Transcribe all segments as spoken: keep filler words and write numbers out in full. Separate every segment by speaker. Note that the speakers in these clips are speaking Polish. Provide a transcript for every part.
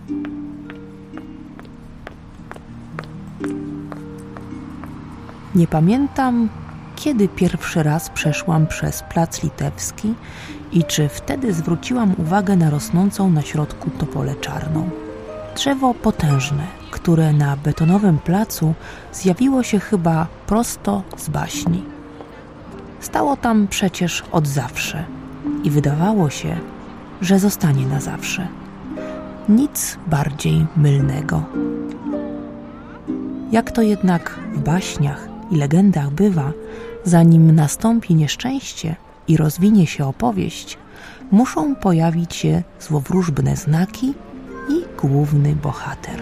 Speaker 1: Nie pamiętam, kiedy pierwszy raz przeszłam przez Plac Litewski i czy wtedy zwróciłam uwagę na rosnącą na środku topolę czarną. Drzewo potężne, które na betonowym placu zjawiło się chyba prosto z baśni. Stało tam przecież od zawsze i wydawało się, że zostanie na zawsze. Nic bardziej mylnego. Jak to jednak w baśniach i legendach bywa, zanim nastąpi nieszczęście i rozwinie się opowieść, muszą pojawić się złowróżbne znaki i główny bohater.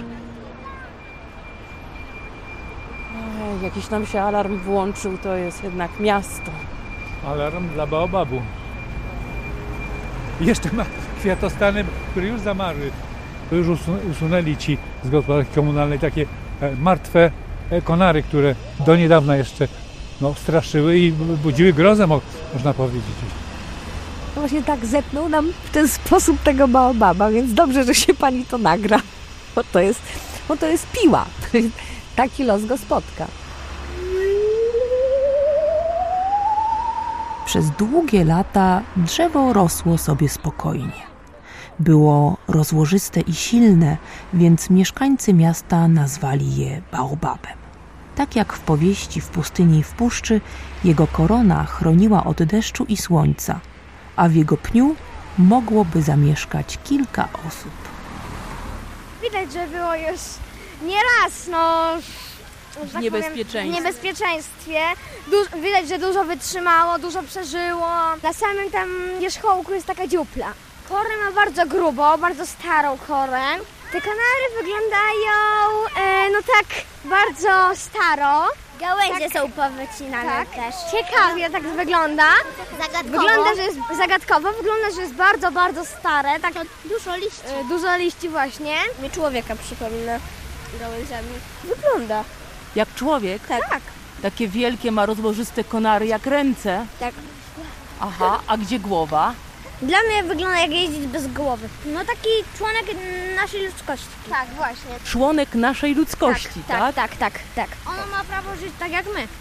Speaker 2: Ej, jakiś nam się alarm włączył, to jest jednak miasto.
Speaker 3: Alarm dla baobabu. Jeszcze ma kwiatostany, które już zamarły. To już usunęli ci z gospodarki komunalnej takie martwe konary, które do niedawna jeszcze no, straszyły i budziły grozę, można powiedzieć.
Speaker 4: No właśnie tak zetnął nam w ten sposób tego baobaba, więc dobrze, że się pani to nagra, bo to jest, bo to jest piła. Taki los go spotka.
Speaker 1: Przez długie lata drzewo rosło sobie spokojnie. Było rozłożyste i silne, więc mieszkańcy miasta nazwali je baobabem. Tak jak w powieści W pustyni i w puszczy, jego korona chroniła od deszczu i słońca, a w jego pniu mogłoby zamieszkać kilka osób.
Speaker 5: Widać, że było już nieraz, no...
Speaker 2: W niebezpieczeństwie.
Speaker 5: Powiem, w niebezpieczeństwie. Du- widać, że dużo wytrzymało, dużo przeżyło. Na samym tam wierzchołku jest taka dziupla. Korę ma bardzo grubo, bardzo starą korę. Te kanary wyglądają, e, no tak, bardzo staro.
Speaker 6: Gałęzie
Speaker 5: tak,
Speaker 6: są powycinane
Speaker 5: tak.
Speaker 6: też.
Speaker 5: Ciekawie tak wygląda.
Speaker 6: Zagadkowo.
Speaker 5: Wygląda, że jest zagadkowo, wygląda, że jest bardzo, bardzo stare. Tak,
Speaker 6: Dużo liści.
Speaker 5: e, dużo liści właśnie.
Speaker 6: Mi człowieka przypomina gałęziami. Wygląda.
Speaker 2: Jak człowiek?
Speaker 5: Tak. tak.
Speaker 2: Takie wielkie ma rozłożyste konary jak ręce.
Speaker 6: Tak.
Speaker 2: Aha, a gdzie głowa?
Speaker 6: Dla mnie wygląda jak jeździć bez głowy. No taki członek naszej ludzkości.
Speaker 5: Tak, właśnie.
Speaker 2: Członek naszej ludzkości, tak?
Speaker 5: Tak, tak, tak, tak.
Speaker 6: Ono ma prawo żyć tak jak my.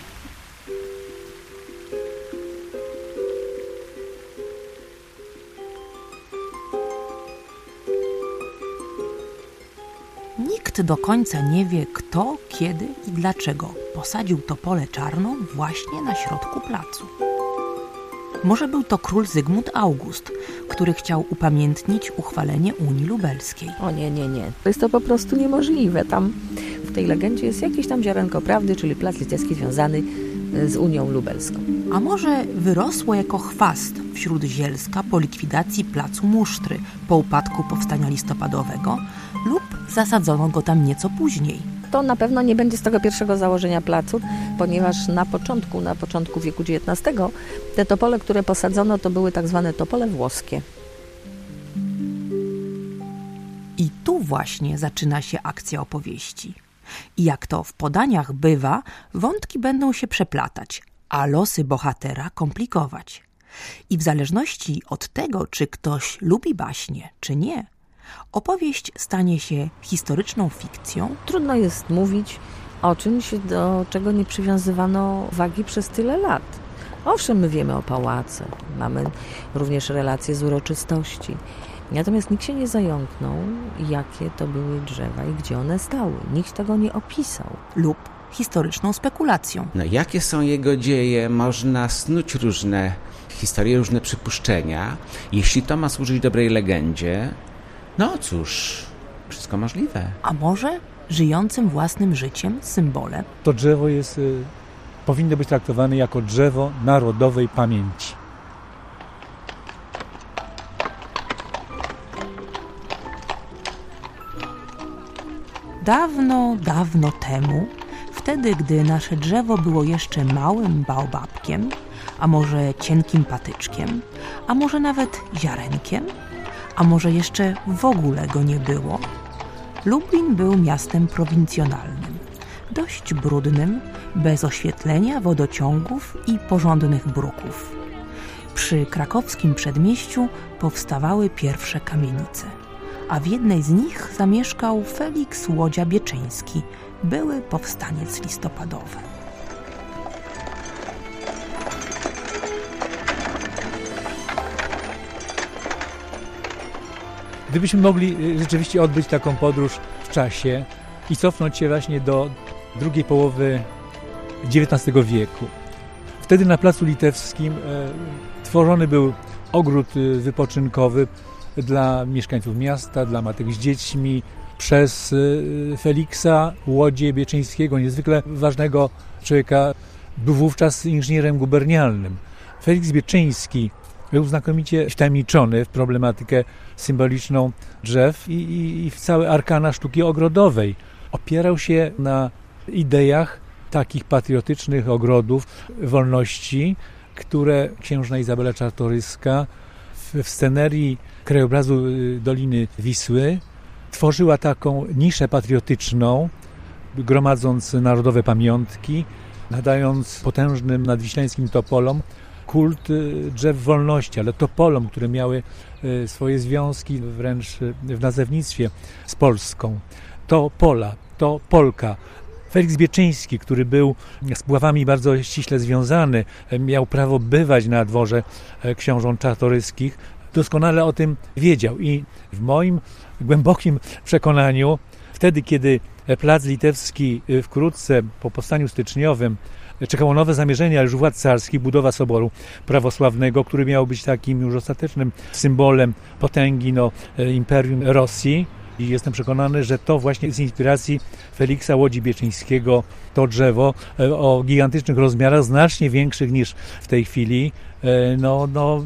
Speaker 1: Nikt do końca nie wie, kto, kiedy i dlaczego posadził topolę czarną właśnie na środku placu. Może był to król Zygmunt August, który chciał upamiętnić uchwalenie Unii Lubelskiej.
Speaker 4: O nie, nie, nie. To jest to po prostu niemożliwe. Tam w tej legendzie jest jakieś tam ziarenko prawdy, czyli Plac Litewski związany z Unią Lubelską.
Speaker 1: A może wyrosło jako chwast wśród Zielska po likwidacji placu Musztry po upadku powstania listopadowego lub zasadzono go tam nieco później.
Speaker 4: To na pewno nie będzie z tego pierwszego założenia placu, ponieważ na początku, na początku wieku dziewiętnastego te topole, które posadzono, to były tak zwane topole włoskie.
Speaker 1: I tu właśnie zaczyna się akcja opowieści. I jak to w podaniach bywa, wątki będą się przeplatać, a losy bohatera komplikować. I w zależności od tego, czy ktoś lubi baśnie, czy nie, opowieść stanie się historyczną fikcją.
Speaker 4: Trudno jest mówić o czymś, do czego nie przywiązywano wagi przez tyle lat. Owszem, my wiemy o pałace, mamy również relacje z uroczystości. Natomiast nikt się nie zająknął, jakie to były drzewa i gdzie one stały. Nikt tego nie opisał.
Speaker 1: Lub historyczną spekulacją.
Speaker 7: No, jakie są jego dzieje? Można snuć różne historie, różne przypuszczenia. Jeśli to ma służyć dobrej legendzie, no cóż, wszystko możliwe.
Speaker 1: A może żyjącym własnym życiem symbolem?
Speaker 3: To drzewo jest, y, powinno być traktowane jako drzewo narodowej pamięci.
Speaker 1: Dawno, dawno temu, wtedy, gdy nasze drzewo było jeszcze małym baobabkiem, a może cienkim patyczkiem, a może nawet ziarenkiem, a może jeszcze w ogóle go nie było, Lublin był miastem prowincjonalnym, dość brudnym, bez oświetlenia, wodociągów i porządnych bruków. Przy krakowskim przedmieściu powstawały pierwsze kamienice, a w jednej z nich zamieszkał Feliks Łodzia-Bieczyński, były powstaniec listopadowy.
Speaker 3: Gdybyśmy mogli rzeczywiście odbyć taką podróż w czasie i cofnąć się właśnie do drugiej połowy dziewiętnastego wieku. Wtedy na Placu Litewskim e, tworzony był ogród wypoczynkowy dla mieszkańców miasta, dla matek z dziećmi, przez e, Feliksa Łodzię-Bieczyńskiego, niezwykle ważnego człowieka. Był wówczas inżynierem gubernialnym. Feliks Bieczyński był znakomicie wtajemniczony w problematykę symboliczną drzew i, i, i w całe arkana sztuki ogrodowej. Opierał się na ideach takich patriotycznych ogrodów wolności, które księżna Izabela Czartoryska w, w scenerii krajobrazu Doliny Wisły tworzyła taką niszę patriotyczną, gromadząc narodowe pamiątki, nadając potężnym nadwiślańskim topolom kult drzew wolności, ale topolom, które miały swoje związki wręcz w nazewnictwie z Polską. To Pola, to Polka. Feliks Bieczyński, który był z Puławami bardzo ściśle związany, miał prawo bywać na dworze książąt czartoryskich, doskonale o tym wiedział i w moim głębokim przekonaniu wtedy, kiedy Plac Litewski wkrótce po powstaniu styczniowym czekało nowe zamierzenie, ale już władz carskich, budowa soboru prawosławnego, który miał być takim już ostatecznym symbolem potęgi no, Imperium Rosji. I jestem przekonany, że to właśnie z inspiracji Feliksa Łodzi-Bieczyńskiego to drzewo o gigantycznych rozmiarach, znacznie większych niż w tej chwili, no, no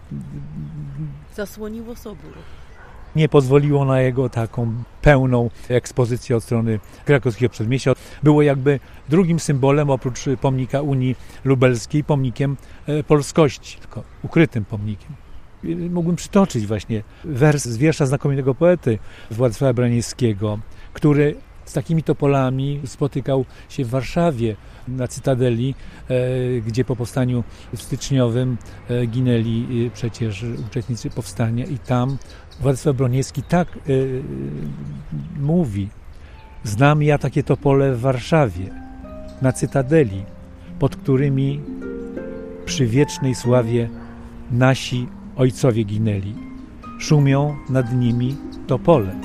Speaker 2: zasłoniło sobór.
Speaker 3: Nie pozwoliło na jego taką pełną ekspozycję od strony krakowskiego przedmieścia. Było jakby drugim symbolem, oprócz pomnika Unii Lubelskiej, pomnikiem polskości, tylko ukrytym pomnikiem. Mógłbym przytoczyć właśnie wers z wiersza znakomitego poety Władysława Braniewskiego, który z takimi topolami spotykał się w Warszawie na Cytadeli, gdzie po powstaniu styczniowym ginęli przecież uczestnicy powstania i tam Władysław Broniewski tak y, mówi: znam ja takie topole w Warszawie, na Cytadeli, pod którymi przy wiecznej sławie nasi ojcowie ginęli. Szumią nad nimi topole.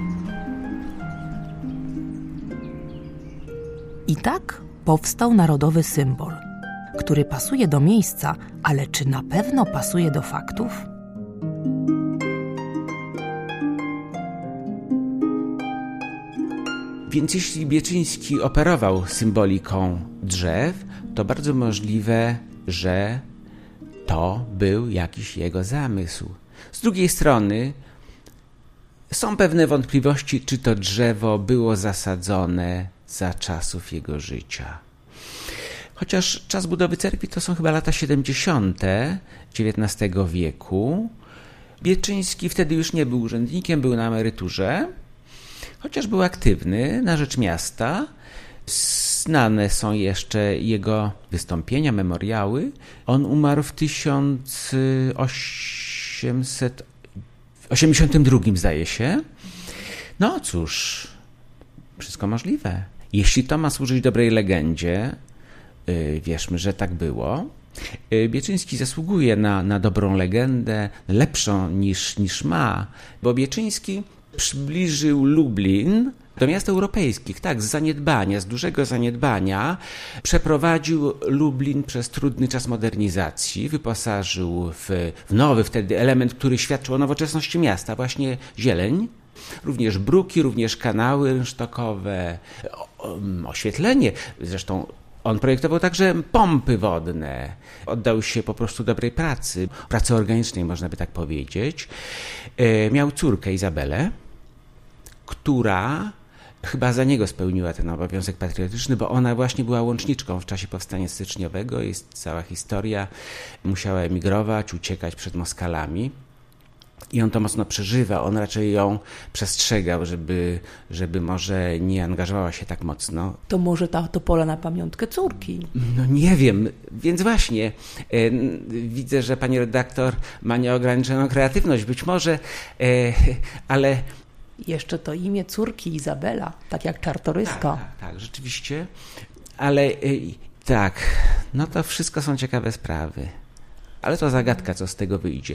Speaker 1: I tak powstał narodowy symbol, który pasuje do miejsca, ale czy na pewno pasuje do faktów?
Speaker 7: Więc jeśli Bieczyński operował symboliką drzew, to bardzo możliwe, że to był jakiś jego zamysł. Z drugiej strony są pewne wątpliwości, czy to drzewo było zasadzone za czasów jego życia. Chociaż czas budowy cerkwi to są chyba lata siedemdziesiąte dziewiętnastego wieku. Bieczyński wtedy już nie był urzędnikiem, był na emeryturze, chociaż był aktywny na rzecz miasta. Znane są jeszcze jego wystąpienia, memoriały. On umarł w tysiąc osiemset osiemdziesiątym drugim, zdaje się. No cóż, wszystko możliwe. Jeśli to ma służyć dobrej legendzie, yy, wierzmy, że tak było. Yy, Bieczyński zasługuje na, na dobrą legendę, lepszą niż, niż ma, bo Bieczyński przybliżył Lublin do miast europejskich, tak, z zaniedbania, z dużego zaniedbania. Przeprowadził Lublin przez trudny czas modernizacji, wyposażył w, w nowy wtedy element, który świadczył o nowoczesności miasta, właśnie zieleń. Również bruki, również kanały rynsztokowe, oświetlenie. Zresztą on projektował także pompy wodne. Oddał się po prostu dobrej pracy, pracy organicznej, można by tak powiedzieć. Miał córkę Izabelę, która chyba za niego spełniła ten obowiązek patriotyczny, bo ona właśnie była łączniczką w czasie powstania styczniowego. Jest cała historia. Musiała emigrować, uciekać przed Moskalami. I on to mocno przeżywa, on raczej ją przestrzegał, żeby, żeby może nie angażowała się tak mocno.
Speaker 1: To może ta topola na pamiątkę córki?
Speaker 7: No nie wiem, więc właśnie e, widzę, że pani redaktor ma nieograniczoną kreatywność, być może, e, ale...
Speaker 1: Jeszcze to imię córki Izabela, tak jak Czartoryska.
Speaker 7: Tak, tak, tak, rzeczywiście, ale e, tak, no to wszystko są ciekawe sprawy, ale to zagadka, co z tego wyjdzie.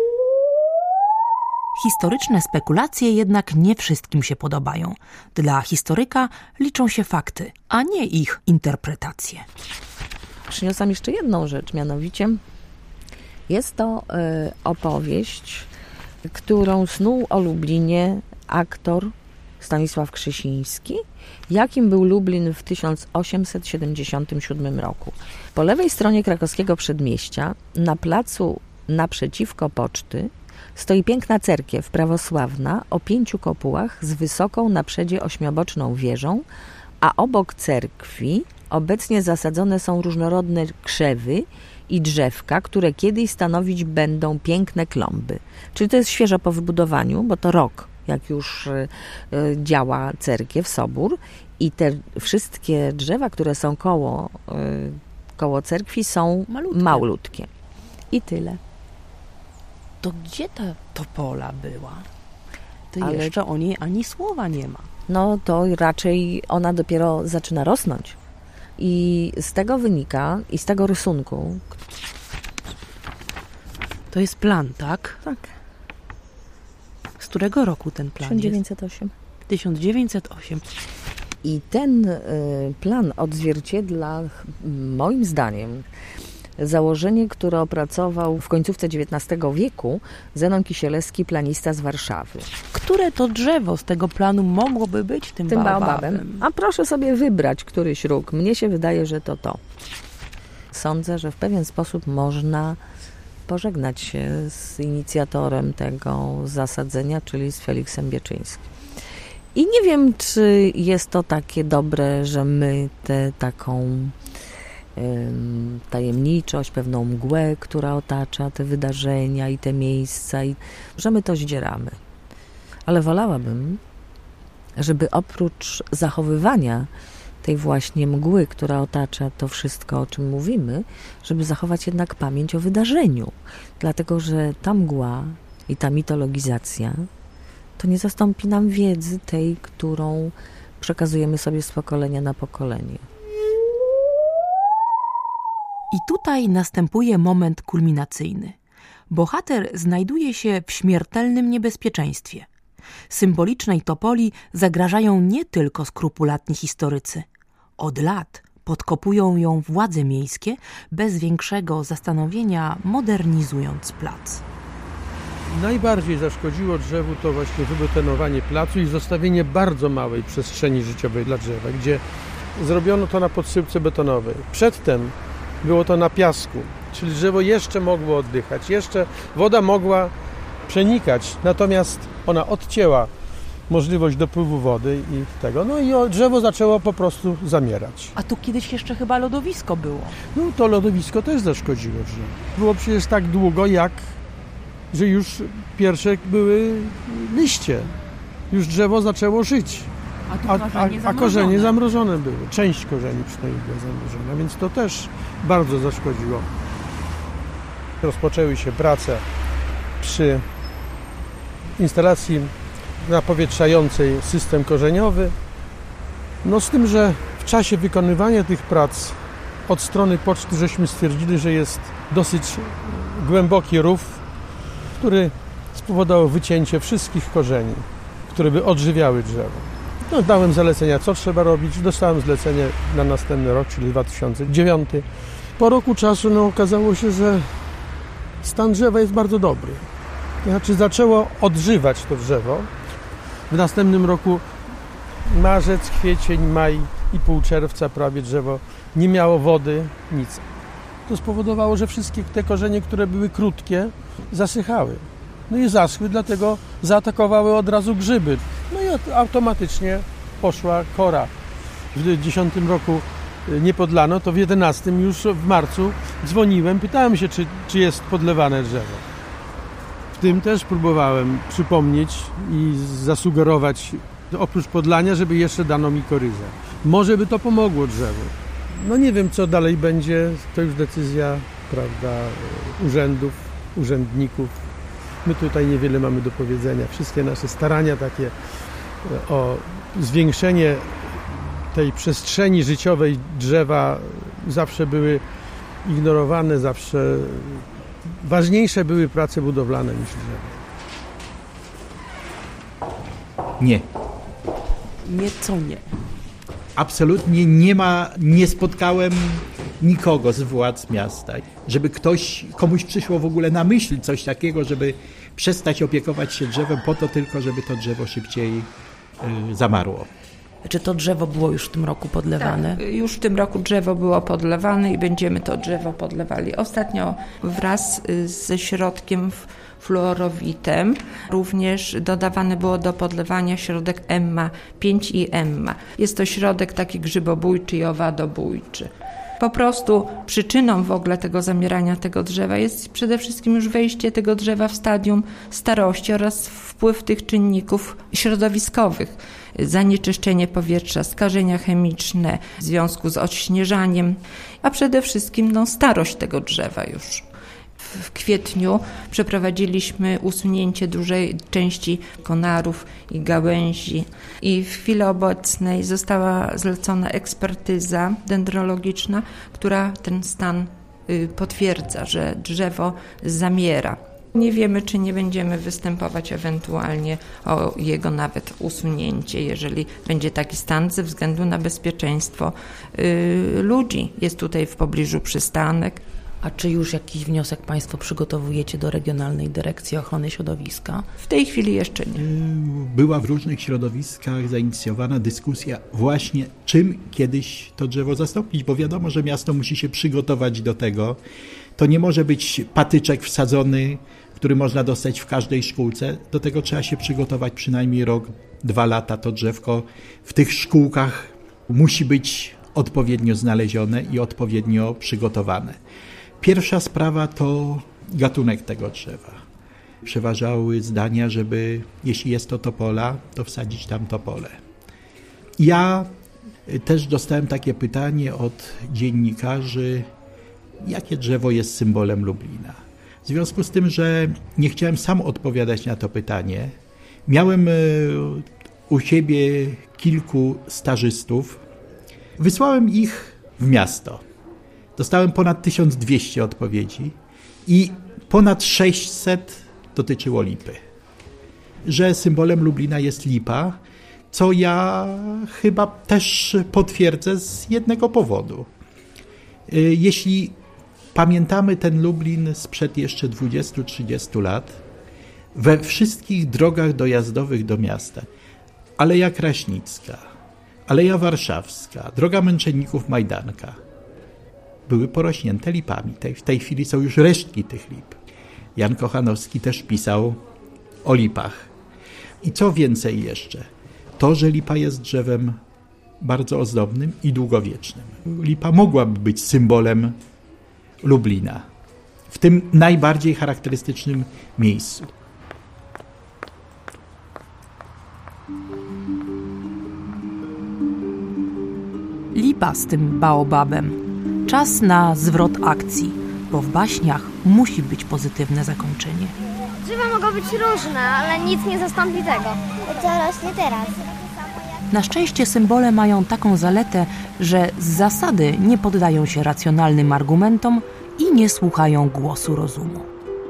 Speaker 1: Historyczne spekulacje jednak nie wszystkim się podobają. Dla historyka liczą się fakty, a nie ich interpretacje.
Speaker 4: Przyniosłam jeszcze jedną rzecz, mianowicie jest to y, opowieść, którą snuł o Lublinie aktor Stanisław Krzysiński, jakim był Lublin w tysiąc osiemset siedemdziesiątym siódmym roku. Po lewej stronie krakowskiego przedmieścia, na placu naprzeciwko poczty, stoi piękna cerkiew prawosławna o pięciu kopułach z wysoką na przedzie ośmioboczną wieżą, a obok cerkwi obecnie zasadzone są różnorodne krzewy i drzewka, które kiedyś stanowić będą piękne klomby. Czyli to jest świeżo po wybudowaniu, bo to rok, jak już y, y, działa cerkiew, sobór, i te wszystkie drzewa, które są koło, y, koło cerkwi, są malutkie. malutkie. I tyle.
Speaker 1: To gdzie ta topola była? To
Speaker 4: Ale...
Speaker 1: jeszcze o niej ani słowa nie ma.
Speaker 4: No to raczej ona dopiero zaczyna rosnąć. I z tego wynika, i z tego rysunku...
Speaker 1: To jest plan, tak?
Speaker 4: Tak.
Speaker 1: Z którego roku ten plan
Speaker 4: tysiąc dziewięćset osiem.
Speaker 1: jest? tysiąc dziewięćset osiem.
Speaker 4: I ten y, plan odzwierciedla, moim zdaniem, założenie, które opracował w końcówce dziewiętnastego wieku Zenon Kisielewski, planista z Warszawy.
Speaker 1: Które to drzewo z tego planu mogłoby być tym,
Speaker 4: tym
Speaker 1: baobabem?
Speaker 4: baobabem? A proszę sobie wybrać któryś róg. Mnie się wydaje, że to to. Sądzę, że w pewien sposób można pożegnać się z inicjatorem tego zasadzenia, czyli z Feliksem Bieczyńskim. I nie wiem, czy jest to takie dobre, że my tę taką tajemniczość, pewną mgłę, która otacza te wydarzenia i te miejsca, i że my to zdzieramy. Ale wolałabym, żeby oprócz zachowywania tej właśnie mgły, która otacza to wszystko, o czym mówimy, żeby zachować jednak pamięć o wydarzeniu. Dlatego, że ta mgła i ta mitologizacja to nie zastąpi nam wiedzy tej, którą przekazujemy sobie z pokolenia na pokolenie.
Speaker 1: I tutaj następuje moment kulminacyjny. Bohater znajduje się w śmiertelnym niebezpieczeństwie. Symbolicznej topoli zagrażają nie tylko skrupulatni historycy. Od lat podkopują ją władze miejskie, bez większego zastanowienia modernizując plac.
Speaker 8: Najbardziej zaszkodziło drzewu to właśnie wybetonowanie placu i zostawienie bardzo małej przestrzeni życiowej dla drzewa, gdzie zrobiono to na podsypce betonowej. Przedtem było to na piasku, czyli drzewo jeszcze mogło oddychać, jeszcze woda mogła przenikać, natomiast ona odcięła możliwość dopływu wody i tego, no i drzewo zaczęło po prostu zamierać.
Speaker 1: A tu kiedyś jeszcze chyba lodowisko było.
Speaker 8: No to lodowisko też zaszkodziło drzewu. Było przecież tak długo, jak że już pierwsze były liście. Już drzewo zaczęło żyć.
Speaker 1: A, tu korzenie
Speaker 8: a, a korzenie zamrożone były. Część korzeni przynajmniej była zamrożona, więc to też bardzo zaszkodziło. Rozpoczęły się prace przy instalacji napowietrzającej system korzeniowy. No z tym, że w czasie wykonywania tych prac od strony poczty żeśmy stwierdzili, że jest dosyć głęboki rów, który spowodował wycięcie wszystkich korzeni, które by odżywiały drzewo. No, dałem zalecenia, co trzeba robić. Dostałem zlecenie na następny rok, czyli dwa tysiące dziewiąty. Po roku czasu no, okazało się, że stan drzewa jest bardzo dobry. Znaczy zaczęło odżywać to drzewo. W następnym roku marzec, kwiecień, maj i pół czerwca prawie drzewo nie miało wody, nic. To spowodowało, że wszystkie te korzenie, które były krótkie, zasychały. No i zaschły, dlatego zaatakowały od razu grzyby. No i automatycznie poszła kora. W dziesiątym roku nie podlano, to w jedenastym już w marcu dzwoniłem, pytałem się, czy, czy jest podlewane drzewo. tym też próbowałem przypomnieć i zasugerować, oprócz podlania, żeby jeszcze dano mi koryzę. Może by to pomogło drzewu. No nie wiem, co dalej będzie, to już decyzja, prawda, urzędów, urzędników. My tutaj niewiele mamy do powiedzenia. Wszystkie nasze starania takie o zwiększenie tej przestrzeni życiowej drzewa zawsze były ignorowane, zawsze ważniejsze były prace budowlane niż drzewo.
Speaker 9: Nie.
Speaker 2: Nie, co nie.
Speaker 9: Absolutnie nie ma, nie spotkałem nikogo z władz miasta, żeby ktoś, komuś przyszło w ogóle na myśl coś takiego, żeby przestać opiekować się drzewem po to tylko, żeby to drzewo szybciej y, zamarło.
Speaker 1: Czy to drzewo było już w tym roku podlewane?
Speaker 10: Tak, już w tym roku drzewo było podlewane i będziemy to drzewo podlewali. Ostatnio wraz ze środkiem fluorowitem również dodawany było do podlewania środek Emma pięć i Emma. Jest to środek taki grzybobójczy i owadobójczy. Po prostu przyczyną w ogóle tego zamierania tego drzewa jest przede wszystkim już wejście tego drzewa w stadium starości oraz wpływ tych czynników środowiskowych. Zanieczyszczenie powietrza, skażenia chemiczne w związku z odśnieżaniem, a przede wszystkim no, starość tego drzewa już. W kwietniu przeprowadziliśmy usunięcie dużej części konarów i gałęzi i w chwili obecnej została zlecona ekspertyza dendrologiczna, która ten stan potwierdza, że drzewo zamiera. Nie wiemy, czy nie będziemy występować ewentualnie o jego nawet usunięcie, jeżeli będzie taki stan ze względu na bezpieczeństwo yy, ludzi. Jest tutaj w pobliżu przystanek.
Speaker 1: A czy już jakiś wniosek Państwo przygotowujecie do Regionalnej Dyrekcji Ochrony Środowiska?
Speaker 10: W tej chwili jeszcze nie.
Speaker 9: Była w różnych środowiskach zainicjowana dyskusja właśnie, czym kiedyś to drzewo zastąpić, bo wiadomo, że miasto musi się przygotować do tego. To nie może być patyczek wsadzony, który można dostać w każdej szkółce. Do tego trzeba się przygotować przynajmniej rok, dwa lata. To drzewko w tych szkółkach musi być odpowiednio znalezione i odpowiednio przygotowane. Pierwsza sprawa to gatunek tego drzewa. Przeważały zdania, żeby jeśli jest to topola, to wsadzić tam topolę. Ja też dostałem takie pytanie od dziennikarzy, jakie drzewo jest symbolem Lublina. W związku z tym, że nie chciałem sam odpowiadać na to pytanie, miałem u siebie kilku stażystów, wysłałem ich w miasto. Dostałem ponad tysiąc dwieście odpowiedzi i ponad sześćset dotyczyło lipy. Że symbolem Lublina jest lipa, co ja chyba też potwierdzę z jednego powodu. Jeśli pamiętamy ten Lublin sprzed jeszcze dwudziestu trzydziestu lat, we wszystkich drogach dojazdowych do miasta, Aleja Kraśnicka, Aleja Warszawska, droga Męczenników Majdanka, były porośnięte lipami. W tej chwili są już resztki tych lip. Jan Kochanowski też pisał o lipach. I co więcej jeszcze? To, że lipa jest drzewem bardzo ozdobnym i długowiecznym. Lipa mogłaby być symbolem Lublina, w tym najbardziej charakterystycznym miejscu.
Speaker 1: Lipa z tym baobabem. Czas na zwrot akcji, bo w baśniach musi być pozytywne zakończenie.
Speaker 5: Drzewa mogą być różne, ale nic nie zastąpi tego.
Speaker 6: Co rośnie teraz?
Speaker 1: Na szczęście symbole mają taką zaletę, że z zasady nie poddają się racjonalnym argumentom i nie słuchają głosu rozumu.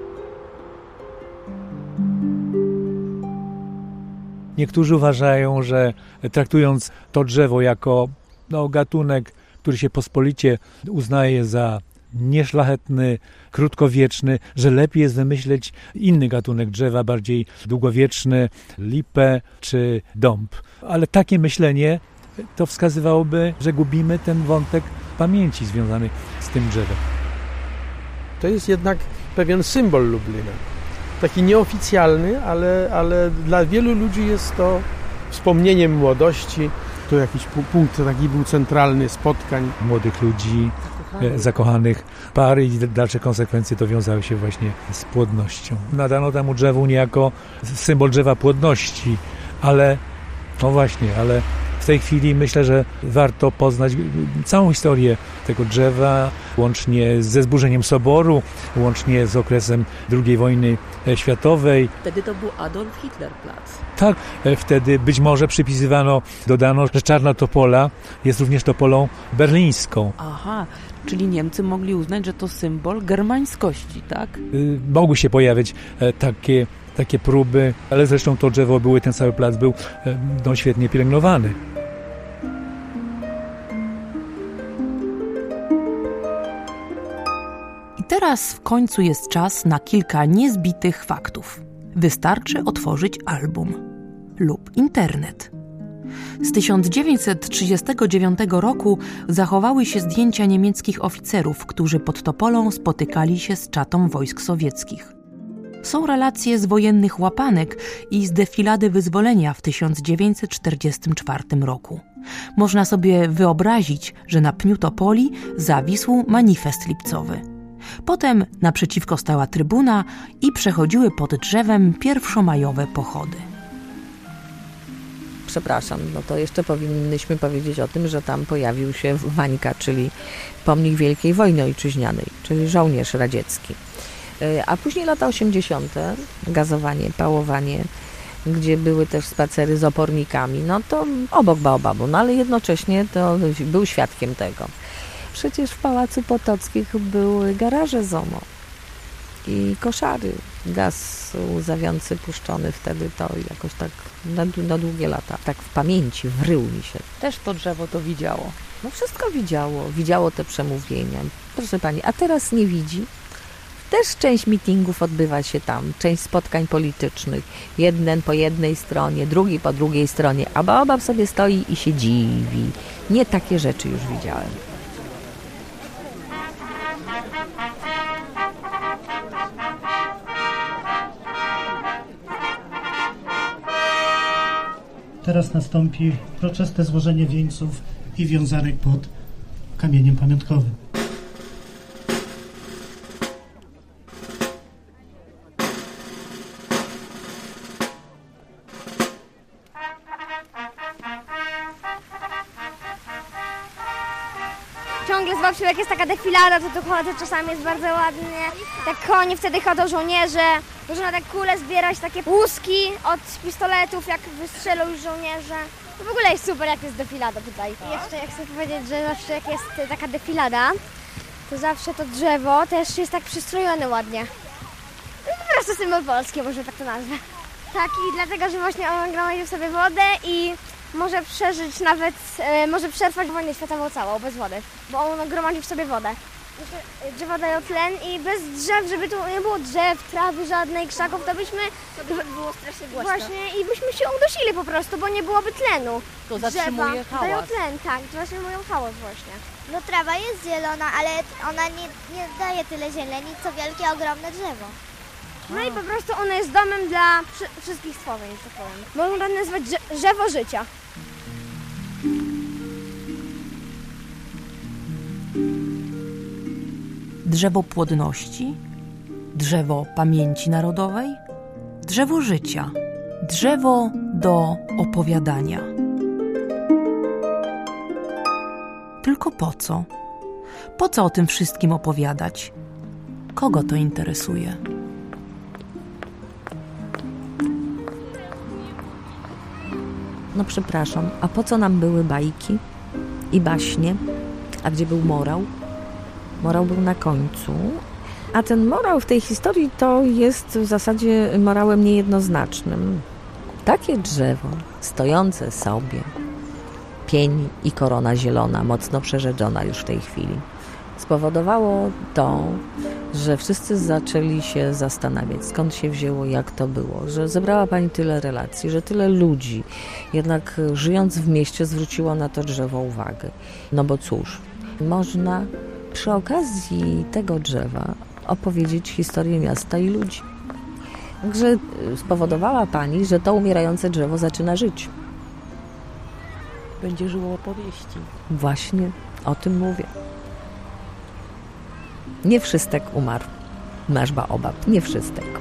Speaker 3: Niektórzy uważają, że traktując to drzewo jako no, gatunek, który się pospolicie uznaje za nieszlachetny, krótkowieczny, że lepiej jest wymyśleć inny gatunek drzewa, bardziej długowieczny, lipę czy dąb. Ale takie myślenie to wskazywałoby, że gubimy ten wątek pamięci związany z tym drzewem.
Speaker 8: To jest jednak pewien symbol Lublina. Taki nieoficjalny, ale, ale dla wielu ludzi jest to wspomnieniem młodości. To jakiś punkt taki był centralny spotkań.
Speaker 3: Młodych ludzi, e, zakochanych par i dalsze konsekwencje to wiązały się właśnie z płodnością. Nadano temu drzewu niejako symbol drzewa płodności, ale no właśnie, ale w tej chwili myślę, że warto poznać całą historię tego drzewa, łącznie ze zburzeniem Soboru, łącznie z okresem drugiej wojny światowej.
Speaker 4: Wtedy to był Adolf Hitlerplatz.
Speaker 3: Tak, wtedy być może przypisywano, dodano, że Czarna Topola jest również topolą berlińską.
Speaker 2: Aha, czyli Niemcy mogli uznać, że to symbol germańskości, tak?
Speaker 3: Y, mogły się pojawić e, takie, takie próby, ale zresztą to drzewo były, ten cały plac był e, no, świetnie pielęgnowany.
Speaker 1: I teraz w końcu jest czas na kilka niezbitych faktów. Wystarczy otworzyć album lub internet. Z tysiąc dziewięćset trzydziestego dziewiątego roku zachowały się zdjęcia niemieckich oficerów, którzy pod Topolą spotykali się z czatą wojsk sowieckich. Są relacje z wojennych łapanek i z defilady wyzwolenia w tysiąc dziewięćset czterdziestym czwartym roku. Można sobie wyobrazić, że na pniu Topoli zawisł manifest lipcowy. Potem naprzeciwko stała trybuna i przechodziły pod drzewem pierwszomajowe pochody.
Speaker 4: Przepraszam, no to jeszcze powinnyśmy powiedzieć o tym, że tam pojawił się Wańka, czyli pomnik Wielkiej Wojny Ojczyźnianej, czyli żołnierz radziecki. A później lata osiemdziesiąte, gazowanie, pałowanie, gdzie były też spacery z opornikami, no to obok Baobabu, no ale jednocześnie to był świadkiem tego. Przecież w Pałacu Potockich były garaże ZOMO i koszary. Gaz łzawiący puszczony wtedy to jakoś tak na, na długie lata. Tak w pamięci wrył mi się.
Speaker 2: Też to drzewo to widziało.
Speaker 4: No wszystko widziało. Widziało te przemówienia. Proszę pani, a teraz nie widzi? Też część mitingów odbywa się tam, część spotkań politycznych. Jeden po jednej stronie, drugi po drugiej stronie, a Baobab sobie stoi i się dziwi. Nie takie rzeczy już widziałem.
Speaker 11: Teraz nastąpi uroczyste złożenie wieńców i wiązanek pod kamieniem pamiątkowym.
Speaker 5: Ciągle zobaczył, jak jest taka defilada, to tu chodzę, czasami jest bardzo ładnie. Tak konie wtedy chodzą żołnierze. Można tak kule zbierać, takie łuski od pistoletów, jak wystrzelą już żołnierze. To w ogóle jest super, jak jest defilada tutaj. I jeszcze ja chcę powiedzieć, że zawsze jak jest taka defilada, to zawsze to drzewo też jest tak przystrojone ładnie. Po prostu symbol Polski, może tak to nazwę. Tak, i dlatego, że właśnie on gromadził sobie wodę i może przeżyć nawet, e, może przetrwać wojnę światową całą bez wody, bo on gromadził w sobie wodę. Drzewa dają tlen i bez drzew, żeby tu nie było drzew, trawy żadnej, krzaków, to byśmy... To by było strasznie głośno. Właśnie i byśmy się udusili po prostu, bo nie byłoby tlenu.
Speaker 2: To zatrzymuje hałas.
Speaker 5: Dają tlen, tak, zatrzymują hałas właśnie.
Speaker 6: No trawa jest zielona, ale ona nie, nie daje tyle zieleni, co wielkie, ogromne drzewo.
Speaker 5: No i po prostu ono jest domem dla przy, wszystkich stworzeń, że tak powiem. Można to nazwać drzewo życia.
Speaker 1: Drzewo płodności, drzewo pamięci narodowej, drzewo życia, drzewo do opowiadania. Tylko po co? Po co o tym wszystkim opowiadać? Kogo to interesuje?
Speaker 4: No przepraszam, a po co nam były bajki i baśnie? A gdzie był morał? Morał był na końcu, a ten morał w tej historii to jest w zasadzie morałem niejednoznacznym. Takie drzewo, stojące sobie, pień i korona zielona, mocno przerzedzona już w tej chwili, spowodowało to, że wszyscy zaczęli się zastanawiać, skąd się wzięło, jak to było, że zebrała pani tyle relacji, że tyle ludzi, jednak żyjąc w mieście zwróciło na to drzewo uwagę. No bo cóż, można przy okazji tego drzewa opowiedzieć historię miasta i ludzi. Także spowodowała pani, że to umierające drzewo zaczyna żyć.
Speaker 2: Będzie żyło opowieści.
Speaker 4: Właśnie o tym mówię. Nie wszystek umarł. Nasz baobab, nie wszystek.